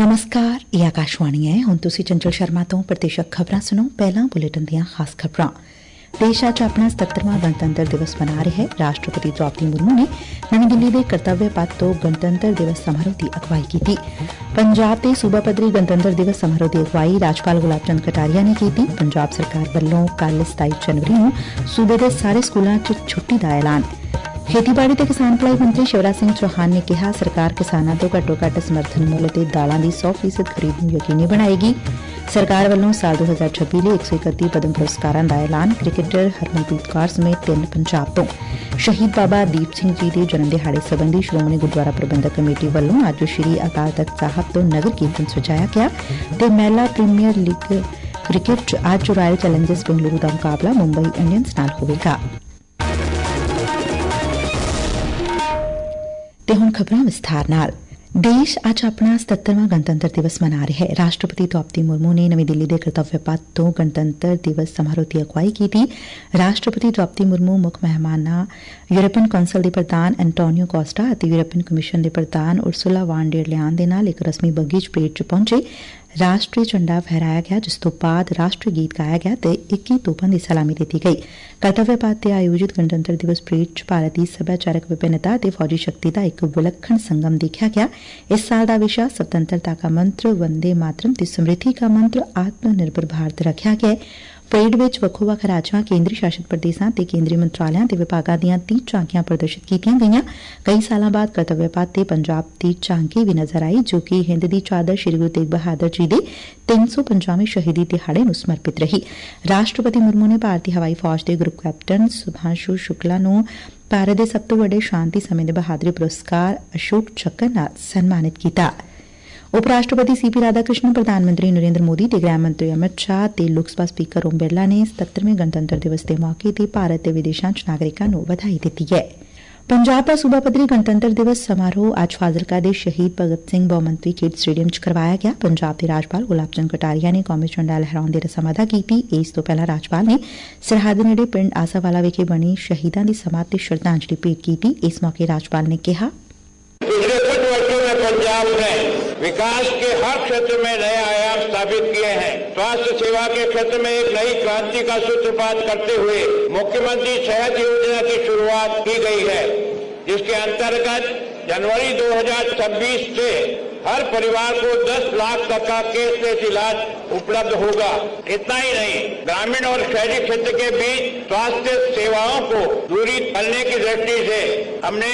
नमस्कार, ये आकाशवाणी है। हुण तुसीं चंचल शर्मा तो प्रतिशत खबरां सुनो। पहलां बुलेटिन दीआं खास खबरां। देश अज अपना 77वां गणतंत्र दिवस मना रहा है। राष्ट्रपति द्रौपदी मुर्मू ने नवीं दिल्ली के कर्तव्य पथ तो गणतंत्र दिवस समारोह की अगवाई की। पंजाब के सूबा पद्धरी गणतंत्र दिवस समारोह की अगवाई राज्यपाल गुलाब चंद कटारिया ने की। पंजाब सरकार वालों कल 27 जनवरी नूं सूबे के सारे स्कूलों च छुट्टी का ऐलान। खेतीबाड़ी ते किसान भलाई मंत्री शिवराज सिंह चौहान ने कहा, सरकार किसानों तो घट्टो घट्ट समर्थन मुल ते दालों की 100% खरीद नूं यकीनी बनाएगी। सरकार वालों साल 2026 लिए 131 पद्म पुरस्कारों का ऐलान। क्रिकेटर हरमनप्रीत कौर समेत 3 पंजाब तो। शहीद बाबा दीप सिंह जी के जन्म दिहाड़े संबंधी श्रोमणी गुरुद्वारा प्रबंधक कमेटी वालों अज श्री अकाल तख्त साहब तो नगर कीर्तन सजाया गया। ते महिला प्रीमियर लीग क्रिकेट च अज रॉयल चैलेंजर्स बेंगलुरु का मुकाबला मुंबई इंडियंस नाल होवेगा। ते हुण खबरां विस्तार नाल। देश अज अपना 77वां गणतंत्र दिवस मना रहा है। राष्ट्रपति द्रौपदी मुर्मू ने नवीं दिल्ली के कर्तव्य पथ तो गणतंत्र दिवस समारोह की अगवाई की। राष्ट्रपति द्रौपदी मुर्मू मुख मेहमान यूरोपीयन कौंसल के प्रधान एंटोनियो कोस्टा और यूरोपीयन कमीशन के प्रधान उर्सुला वान डेर लियान के नाल एक रस्मी बग्गी परेड च पहुंचे। राष्ट्रीय झंडा फहराया गया, जिस तो बाद राष्ट्रीय गीत गाया गया ते 21 तोपां की सलामी दी गई। कर्तव्य पथ ते आयोजित गणतंत्र दिवस परेड च भारत की सभ्याचारक विभिन्नता ते फौजी शक्ति का एक विलक्षण संगम देखा गया। इस साल का विषय स्वतंत्रता का मंत्र, वंदे मातरम ते समृद्धि का मंत्र, आत्मनिर्भर भारत रखा गया। परेड विच वक्खो-वक्ख राज्यां, केंद्री शासित प्रदेशां ते केंद्रीय मंत्रालयां ते विभागां दीआं 30 झांकियां प्रदर्शित कीतीआं गईआं। कई सालां बाद कर्तव्य पथ ते पंजाब दी झांकी भी नज़र आई, जो कि हिंद दी चादर श्री गुरु तेग बहादुर जी दे 350वें शहीदी दिहाड़े नूं समर्पित रही। राष्ट्रपति मुर्मू ने भारतीय हवाई फौज के ग्रुप कैप्टन सुभांशु शुक्ला नूं भारत के सब तो वड्डे शांति समय दे बहादुरी पुरस्कार अशोक चक्र नाल सन्मानित किया। उप राष्ट्रपति सीपी राधाकृष्णन, प्रधानमंत्री नरेंद्र मोदी ते गृह मंत्री अमित शाह ते लोक सभा स्पीकर ओम बिरला ने 77वें गणतंत्र दिवस के मौके ते भारत ते विदेशां च नागरिकां नूं बधाई दित्ती है। पंजाब का सूबा पद्धरी गणतंत्र दिवस समारोह अज फाजिलका के शहीद भगत सिंह बहुमंतवी खेड स्टेडियम च करवाया गया। पंजाब के राज्यपाल गुलाब चंद कटारिया ने कौमी झंडा लहराउण दी रस्म अदा की। इस तो पहला राज्यपाल ने सरहद नेड़े पिंड आसावाला विखे बनी शहीदां दी समाधि ते श्रद्धांजलि भेंट की। इस मौके राज्यपाल ने कहा, पिछले कुछ वर्षों में पंजाब ने विकास के हर क्षेत्र में नए आयाम स्थापित किए हैं। स्वास्थ्य सेवा के क्षेत्र में एक नई क्रांति का सूत्रपात करते हुए मुख्यमंत्री सेहत योजना की शुरुआत की गई है, जिसके अंतर्गत जनवरी 2026 से हर परिवार को 10 लाख तक का कैशलेस इलाज उपलब्ध होगा। इतना ही नहीं, ग्रामीण और शहरी क्षेत्र के बीच स्वास्थ्य सेवाओं को दूरी तलने की दृष्टि से हमने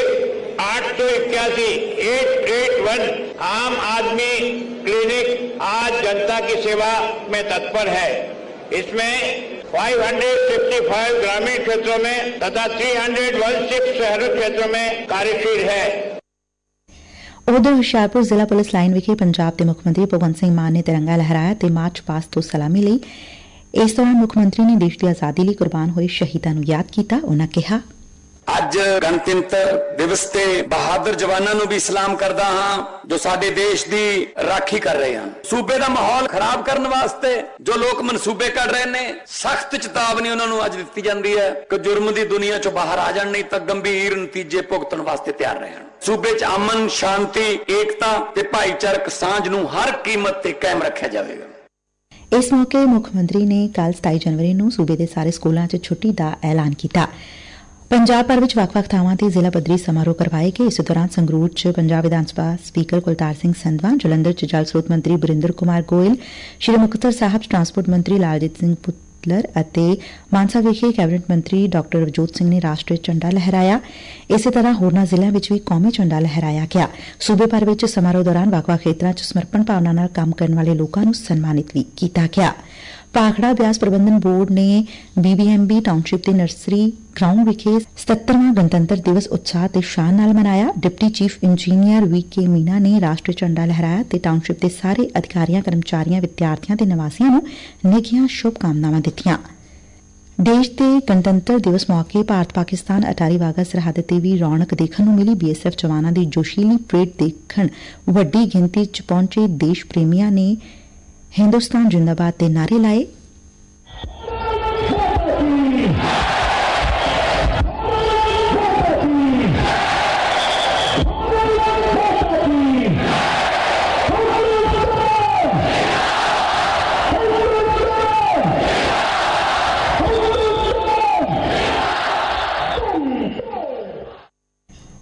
881 आम आदमी क्लिनिक आज जनता की सेवा में तत्पर है। इसमें 555 ग्रामीण क्षेत्रों में तथा 316 शहरी क्षेत्रों में कार्यशील है। उधर हुशियारपुर जिला पुलिस लाइन विखे पंजाब के मुख्यमंत्री भगवंत सिंह मान ने तिरंगा लहराया ते मार्च पास्ट तो सलामी ली। इस दौरान मुख्यमंत्री ने देश की आजादी लिए कुर्बान हुए शहीदों को याद किया। उन्होंने कहा, ਅੱਜ ਗਣਤੰਤਰ ਦਿਵਸ ਤੇ ਬਹਾਦਰ ਜਵਾਨਾਂ ਨੂੰ ਵੀ ਸਲਾਮ ਕਰਦਾ ਹਾਂ ਜੋ ਸਾਡੇ ਦੇਸ਼ ਦੀ ਰਾਖੀ ਕਰ ਰਹੇ ਹਨ। ਸੂਬੇ ਦਾ ਮਾਹੌਲ ਖਰਾਬ ਕਰਨ ਵਾਸਤੇ ਜੋ ਲੋਕ ਮਨਸੂਬੇ ਕੱਢ ਰਹੇ ਨੇ, ਸਖਤ ਚੇਤਾਵਨੀ ਉਹਨਾਂ ਨੂੰ ਅੱਜ ਦਿੱਤੀ ਜਾਂਦੀ ਹੈ ਕਿ ਜੁਰਮ ਦੀ ਦੁਨੀਆ ਚੋਂ ਬਾਹਰ ਆ ਜਾਣ, ਨਹੀਂ ਤਾਂ ਗੰਭੀਰ ਨਤੀਜੇ ਭੁਗਤਣ ਵਾਸਤੇ ਤਿਆਰ ਰਹਿਣ। ਸੂਬੇ 'ਚ ਅਮਨ, ਸ਼ਾਂਤੀ, ਏਕਤਾ ਤੇ ਭਾਈਚਾਰਕ ਸਾਂਝ ਨੂੰ ਹਰ ਕੀਮਤ ਤੇ ਕਾਇਮ ਰੱਖਿਆ ਜਾਵੇਗਾ। इस मौके मुख्यमंत्री ने कल 27 जनवरी नूं सूबे के सारे स्कूलों च छुट्टी का ऐलान किया। पंजाब भर में ਵੱਖ-ਵੱਖ ਥਾਵਾਂ ਤੇ ਜ਼ਿਲ੍ਹਾ ਪੱਧਰੀ ਸਮਾਰੋਹ ਕਰਵਾਏ ਗਏ। ਇਸ ਦੌਰਾਨ ਸੰਗਰੂਰ ਚ ਪੰਜਾਬ ਵਿਧਾਨ ਸਭਾ ਸਪੀਕਰ ਕੁਲਤਾਰ ਸਿੰਘ ਸੰਧਵਾਂ, ਜਲੰਧਰ ਚ ਜਲ ਸਰੋਤ ਮੰਤਰੀ ਬਰਿੰਦਰ ਕੁਮਾਰ ਗੋਇਲ, ਸ਼੍ਰੀ ਮੁਕਤਸਰ ਸਾਹਿਬ ਚ ਟਰਾਂਸਪੋਰਟ ਮੰਤਰੀ ਲਾਲਜੀਤ ਸਿੰਘ ਪੁੱਤਲਰ ਅਤੇ ਮਾਨਸਾ ਵਿਖੇ ਕੈਬਨਿਟ ਮੰਤਰੀ ਡਾਕਟਰ ਰਵਜੋਤ ਸਿੰਘ ਨੇ ਰਾਸ਼ਟਰੀ ਝੰਡਾ ਲਹਿਰਾਇਆ। ਇਸੇ ਤਰ੍ਹਾਂ ਹੋਰਨਾਂ ਜ਼ਿਲ੍ਹਿਆਂ ਵਿੱਚ ਵੀ ਕੌਮੀ ਝੰਡਾ ਲਹਿਰਾਇਆ ਗਿਆ। ਸੂਬੇ ਭਰ ਵਿੱਚ ਸਮਾਰੋਹ ਦੌਰਾਨ ਵੱਖ-ਵੱਖ ਖੇਤਰਾਂ ਚ ਸਮਰਪਣ ਭਾਵਨਾ ਨਾਲ ਕੰਮ ਕਰਨ ਵਾਲੇ ਲੋਕਾਂ ਨੂੰ ਸਨਮਾਨਿਤ ਵੀ ਕੀਤਾ ਗਿਆ। ਭਾਖੜਾ ਬਿਆਸ ਪ੍ਰਬੰਧਨ ਬੋਰਡ ਨੇ BBMB ਟਾਊਨਸ਼ਿਪ ਦੇ ਨਰਸਰੀ ਗਰਾਊਂਡ ਵਿਖੇ 77ਵਾਂ ਗਣਤੰਤਰ ਦਿਵਸ ਉਤਸ਼ਾਹ ਤੇ ਸ਼ਾਨ ਨਾਲ ਮਨਾਇਆ। Deputy chief engineer VK Meena ਨੇ ਰਾਸ਼ਟਰੀ ਝੰਡਾ ਲਹਿਰਾਇਆ ਤੇ ਟਾਊਨਸ਼ਿਪ ਦੇ ਸਾਰੇ ਅਧਿਕਾਰੀਆਂ, ਕਰਮਚਾਰੀਆਂ, ਵਿਦਿਆਰਥੀਆਂ ਤੇ ਨਿਵਾਸੀਆਂ ਨੂੰ ਨਿੱਘੀਆਂ ਸ਼ੁਭਕਾਮਨਾਵਾਂ ਦਿੱਤੀਆਂ। ਦੇਸ਼ ਦੇ ਗਣਤੰਤਰ ਦਿਵਸ ਮੌਕੇ ਭਾਰਤ ਪਾਕਿਸਤਾਨ ਅਟਾਰੀ ਵਾਘਾ ਸਰਹੱਦ ਤੇ ਵੀ ਰੌਣਕ ਦੇਖਣ ਨੂੰ ਮਿਲੀ। BSF ਜਵਾਨਾਂ ਦੀ ਜੋਸ਼ੀਲੀ ਪਰੇਡ ਦੇਖਣ ਵੱਡੀ ਗਿਣਤੀ 'ਚ ਪਹੁੰਚੇ ਦੇਸ਼ ਪ੍ਰੇਮੀਆਂ ਨੇ हिंदुस्तान जिंदाबाद के नारे लाए।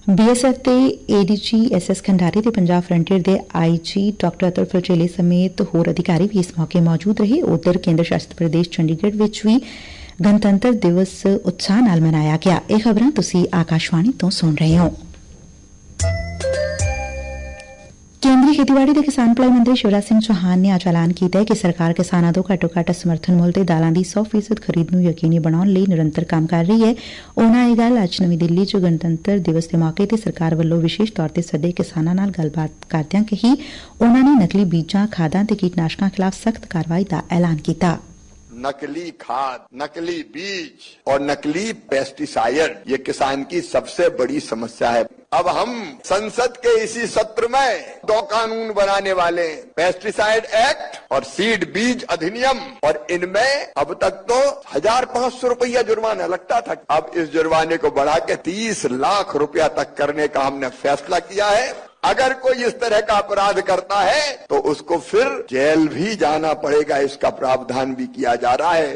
BSF ਦੇ ADG SS ਖੰਡਾਰੀ ਤੇ ਪੰਜਾਬ ਫਰੰਟੀਅਰ ਦੇ IG ਡਾਕਟਰ ਅਤੁਲ ਫਲਚੇਲੇ ਸਮੇਤ ਹੋਰ ਅਧਿਕਾਰੀ ਵੀ ਇਸ ਮੌਕੇ ਮੌਜੂਦ ਰਹੇ। ਉਧਰ ਕੇਂਦਰ ਸ਼ਾਸਿਤ ਪ੍ਰਦੇਸ਼ ਚੰਡੀਗੜ੍ਹ ਵਿੱਚ ਵੀ ਗਣਤੰਤਰ ਦਿਵਸ ਉਤਸ਼ਾਹ ਨਾਲ ਮਨਾਇਆ ਗਿਆ। ਇਹ ਖਬਰਾਂ ਤੁਸੀਂ ਆਕਾਸ਼ਵਾਣੀ ਤੋਂ ਸੁਣ ਰਹੇ ਹੋ। ਕੇਂਦਰੀ ਖੇਤੀਬਾੜੀ ਤੇ ਕਿਸਾਨ ਭਲਾਈ ਮੰਤਰੀ ਸ਼ਿਵਰਾਜ ਸਿੰਘ ਚੌਹਾਨ ਨੇ ਅੱਜ ਐਲਾਨ ਕੀਤਾ ਹੈ ਕਿ ਸਰਕਾਰ ਕਿਸਾਨਾਂ ਤੋਂ ਘੱਟੋ ਘੱਟ ਸਮਰਥਨ ਮੁੱਲ ਤੇ ਦਾਲਾਂ ਦੀ 100% ਖਰੀਦ ਨੂੰ ਯਕੀਨੀ ਬਣਾਉਣ ਲਈ ਨਿਰੰਤਰ ਕੰਮ ਕਰ ਰਹੀ ਹੈ। ਉਨ੍ਹਾਂ ਇਹ ਗੱਲ ਅੱਜ ਨਵੀਂ ਦਿੱਲੀ 'ਚ ਗਣਤੰਤਰ ਦਿਵਸ ਦੇ ਮੌਕੇ ਤੇ ਸਰਕਾਰ ਵੱਲੋਂ ਵਿਸ਼ੇਸ਼ ਤੌਰ ਤੇ ਸੱਦੇ ਕਿਸਾਨਾਂ ਨਾਲ ਗੱਲਬਾਤ ਕਰਦਿਆਂ ਕਹੀ। ਉਨ੍ਹਾਂ ਨੇ ਨਕਲੀ ਬੀਜਾਂ, ਖਾਦਾਂ ਤੇ ਕੀਟਨਾਸ਼ਕਾਂ ਖਿਲਾਫ਼ ਸਖਤ ਕਾਰਵਾਈ ਦਾ ਐਲਾਨ ਕੀਤਾ। नकली खाद, नकली बीज और नकली पेस्टिसाइड ये किसान की सबसे बड़ी समस्या है। अब हम संसद के इसी सत्र में 2 कानून बनाने वाले हैं, पेस्टिसाइड एक्ट और सीड बीज अधिनियम, और इनमें अब तक तो 1500 रुपया जुर्माना लगता था। अब इस जुर्माने को बढ़ा के 30 लाख रुपया तक करने का हमने फैसला किया है। अगर कोई इस तरह का अपराध करता है तो उसको फिर जेल भी जाना पड़ेगा, इसका प्रावधान भी किया जा रहा है।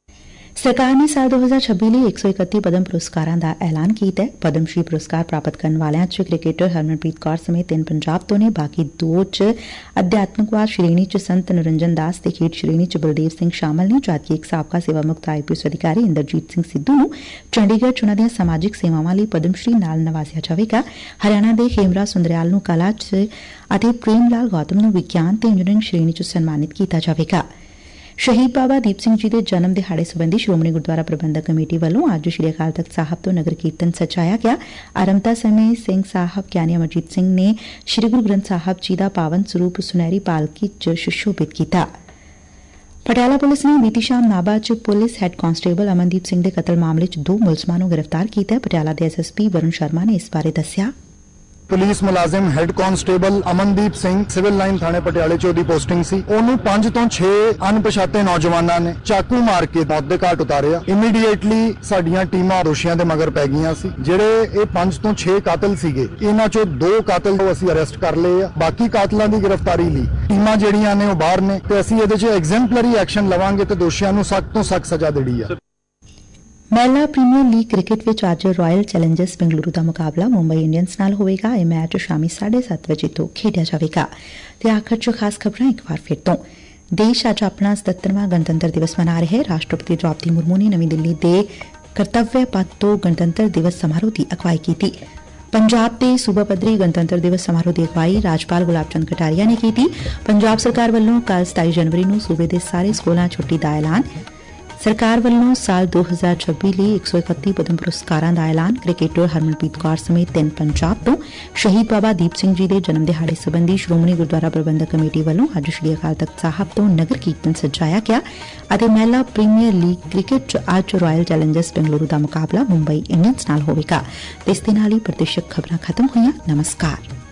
ਸਰਕਾਰ ਨੇ ਸਾਲ 2026 ਲਈ 131 ਪਦਮ ਪੁਰਸਕਾਰਾਂ ਦਾ ਐਲਾਨ ਕੀਤਾ ਹੈ। ਪਦਮ ਸ਼੍ਰੀ ਪੁਰਸਕਾਰ ਪ੍ਰਾਪਤ ਕਰਨ ਵਾਲਿਆਂ 'ਚ ਕ੍ਰਿਕਟਰ ਹਰਮਨਪ੍ਰੀਤ ਕੌਰ ਸਮੇਤ 3 ਪੰਜਾਬ ਤੋਂ ਨੇ। ਬਾਕੀ 2 'ਚ ਅਧਿਆਤਮਕਵਾਦ ਸ਼੍ਰੇਣੀ 'ਚ ਸੰਤ ਨਿਰੰਜਨ ਦਾਸ ਤੇ ਖੇਡ ਸ਼੍ਰੇਣੀ 'ਚ ਬਲਦੇਵ ਸਿੰਘ ਸ਼ਾਮਲ ਨੇ, ਜਦਕਿ ਇੱਕ ਸਾਬਕਾ ਸੇਵਾ ਮੁਕਤ IPS ਅਧਿਕਾਰੀ ਇੰਦਰਜੀਤ ਸਿੰਘ ਸਿੱਧੂ ਨੂੰ ਚੰਡੀਗੜ੍ਹ 'ਚ ਉਨ੍ਹਾਂ ਦੀਆਂ ਸਮਾਜਿਕ ਸੇਵਾਵਾਂ ਲਈ ਪਦਮ ਸ਼੍ਰੀ ਨਾਲ ਨਵਾਜ਼ਿਆ ਜਾਵੇਗਾ। ਹਰਿਆਣਾ ਦੇ ਖੇਮਰਾ ਸੁੰਦਰਿਆਲ ਨੂੰ ਕਲਾ 'ਚ ਅਤੇ ਪ੍ਰੇਮ ਲਾਲ ਗੌਤਮ ਨੂੰ ਵਿਗਿਆਨ ਤੇ ਇੰਜੀਨੀਅਰਿੰਗ ਸ਼੍ਰੇਣੀ 'ਚ ਸਨਮਾਨਿਤ ਕੀਤਾ ਜਾਵੇਗਾ। ਸ਼ਹੀਦ ਬਾਬਾ ਦੀਪ ਸਿੰਘ ਜੀ ਦੇ ਜਨਮ ਦਿਹਾੜੇ ਸਬੰਧੀ ਸ਼੍ਰੋਮਣੀ ਗੁਰਦੁਆਰਾ ਪ੍ਰਬੰਧਕ ਕਮੇਟੀ ਵੱਲੋਂ ਅੱਜ ਸ਼੍ਰੀ ਅਕਾਲ ਤਖ਼ਤ ਸਾਹਿਬ ਤੋਂ ਨਗਰ ਕੀਰਤਨ ਸਜਾਇਆ ਗਿਆ। ਆਰੰਭਤਾ ਸਮੇਂ ਸਿੰਘ ਸਾਹਿਬ ਗਿਆਨੀ ਅਮਰਜੀਤ ਸਿੰਘ ਨੇ ਸ਼੍ਰੀ ਗੁਰੂ ਗ੍ਰੰਥ ਸਾਹਿਬ ਜੀ ਦਾ ਪਾਵਨ ਸਰੂਪ ਸੁਨਹਿਰੀ ਪਾਲਕੀ 'ਚ ਸੁਸ਼ੋਭਿਤ ਕੀਤਾ। ਪਟਿਆਲਾ ਪੁਲਿਸ ਨੇ ਬੀਤੀ ਸ਼ਾਮ ਨਾਭਾ 'ਚ police head constable Amandeep Singh ਦੇ ਕਤਲ ਮਾਮਲੇ 'ਚ 2 ਮੁਲਜ਼ਮਾਂ ਨੂੰ ਗ੍ਰਿਫਤਾਰ ਕੀਤਾ। ਪਟਿਆਲਾ ਦੇ SSP ਵਰੁਣ ਸ਼ਰਮਾ ਨੇ ਇਸ ਬਾਰੇ ਦੱਸਿਆ। ਪੁਲਿਸ ਮੁਲਾਜ਼ਮ head constable Amandeep Singh civil line ਥਾਣੇ ਪਟਿਆਲੇ 'ਚ ਉਹਦੀ ਪੋਸਟਿੰਗ ਸੀ। ਉਹਨੂੰ 5 ਤੋਂ 6 ਅਣਪਛਾਤੇ ਨੌਜਵਾਨਾਂ ਨੇ ਚਾਕੂ ਮਾਰ ਕੇ ਮੌਤ ਦੇ ਘਾਟ ਉਤਾਰਿਆ। ਇਮੀਡੀਏਟਲੀ ਸਾਡੀਆਂ ਟੀਮਾਂ ਦੋਸ਼ੀਆਂ ਦੇ ਮਗਰ ਪੈ ਗਈਆਂ ਸੀ। ਜਿਹੜੇ ਇਹ 5 ਤੋਂ 6 ਕਾਤਲ ਸੀਗੇ, ਇਹਨਾਂ 'ਚੋਂ 2 ਕਾਤਲ ਨੂੰ ਅਸੀਂ ਅਰੈਸਟ ਕਰ ਲਏ ਆ। ਬਾਕੀ ਕਾਤਲਾਂ ਦੀ ਗ੍ਰਿਫਤਾਰੀ ਲਈ ਟੀਮਾਂ ਜਿਹੜੀਆਂ ਨੇ ਉਹ ਬਾਹਰ ਨੇ ਤੇ ਅਸੀਂ ਇਹਦੇ 'ਚ ਐਗਜ਼ੈਂਪਲਰੀ ਐਕਸ਼ਨ ਲਵਾਂਗੇ ਤੇ ਦੋਸ਼ੀਆਂ ਨੂੰ ਸਖਤ ਤੋਂ ਸਖਤ ਸਜ਼ਾ ਦੇਣੀ ਆ। ਮਹਿਲਾ ਪ੍ਰੀਮੀਅਰ ਲੀਗ ਕ੍ਰਿਕਟ ਵਿੱਚ ਅੱਜ ਰਾਇਲ ਚੈਲੰਜਰਸ ਬੰਗਲੁਰੂ ਦਾ ਮੁਕਾਬਲਾ ਮੁੰਬਈ ਇੰਡੀਅਨਸ ਨਾਲ ਹੋਵੇਗਾ। ਇਹ ਮੈਚ ਸ਼ਾਮੀ 7:30 ਵਜੇ ਤੋਂ ਖੇਡਿਆ ਜਾਵੇਗਾ। ਤੇ ਆਖਰ 'ਚ ਖਾਸ ਖਬਰਾਂ ਇੱਕ ਵਾਰ ਫਿਰ ਤੋਂ। ਦੇਸ਼ ਅੱਜ ਆਪਣਾ 77ਵਾਂ ਗਣਤੰਤਰ ਦਿਵਸ ਮਨਾ ਰਿਹਾ ਹੈ। ਰਾਸ਼ਟਰਪਤੀ ਦ੍ਰੌਪਦੀ ਮੁਰਮੂ ਨੇ ਨਵੀਂ ਦਿੱਲੀ ਦੇ ਕਰਤੱਵਯ ਪਥ ਤੋਂ ਗਣਤੰਤਰ ਦਿਵਸ ਸਮਾਰੋਹ ਦੀ ਅਗਵਾਈ ਕੀਤੀ। ਪੰਜਾਬ ਦੇ ਸੂਬਾ ਪੱਧਰੀ ਗਣਤੰਤਰ ਦਿਵਸ ਸਮਾਰੋਹ ਦੀ ਅਗਵਾਈ ਰਾਜਪਾਲ ਗੁਲਾਬ ਚੰਦ ਕਟਾਰੀਆ ਨੇ ਕੀਤੀ। ਪੰਜਾਬ ਸਰਕਾਰ ਵੱਲੋਂ ਕੱਲ੍ਹ 27 ਜਨਵਰੀ ਨੂੰ ਸੂਬੇ ਦੇ ਸਾਰੇ ਸਕੂਲਾਂ 'ਚ ਛੁੱਟੀ ਦਾ ਐਲਾਨ। ਸਰਕਾਰ ਵੱਲੋਂ ਸਾਲ 2026 ਲਈ 131 ਪਦਮ ਪੁਰਸਕਾਰਾਂ ਦਾ ਐਲਾਨ। ਕ੍ਰਿਕਟਰ ਹਰਮਨਪ੍ਰੀਤ ਕੌਰ ਸਮੇਤ 3 ਪੰਜਾਬ ਤੋਂ। ਸ਼ਹੀਦ ਬਾਬਾ ਦੀਪ ਸਿੰਘ ਜੀ ਦੇ ਜਨਮ ਦਿਹਾੜੇ ਸਬੰਧੀ ਸ਼੍ਰੋਮਣੀ ਗੁਰਦੁਆਰਾ ਪ੍ਰਬੰਧਕ ਕਮੇਟੀ ਵੱਲੋਂ ਅੱਜ ਸ਼੍ਰੀ ਅਕਾਲ ਤਖ਼ਤ ਸਾਹਿਬ ਤੋਂ ਨਗਰ ਕੀਰਤਨ ਸਜਾਇਆ ਗਿਆ। ਅਤੇ ਮਹਿਲਾ ਪ੍ਰੀਮੀਅਰ ਲੀਗ ਕ੍ਰਿਕਟ 'ਚ ਅੱਜ ਰਾਇਲ ਚੈਲੰਜਰਸ ਬੰਗਲੁਰੂ ਦਾ ਮੁਕਾਬਲਾ ਮੁੰਬਈ ਇੰਡੀਅਨਸ ਨਾਲ ਹੋਵੇਗਾ। ਇਸ ਦੇ ਨਾਲ ਹੀ ਪ੍ਰਤੀਸ਼ਤ ਖਬਰਾਂ ਖਤਮ ਹੋਈਆਂ। ਨਮਸਕਾਰ।